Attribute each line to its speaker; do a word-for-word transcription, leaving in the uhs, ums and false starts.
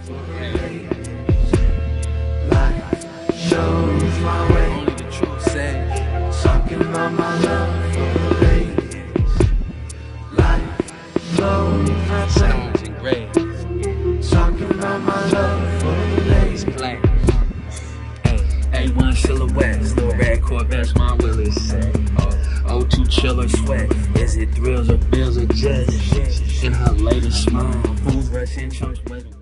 Speaker 1: Life shows my way.
Speaker 2: Only the truth says.
Speaker 1: Talking about my love for the ladies. Life flows my
Speaker 2: Stars engraved.
Speaker 1: Talking about my love for the ladies.
Speaker 2: Black. A one silhouettes, little red Corvettes, my Willis say. O two chiller sweat. Is it thrills or bills or just in her latest smile? Fools rushing chunks waiting.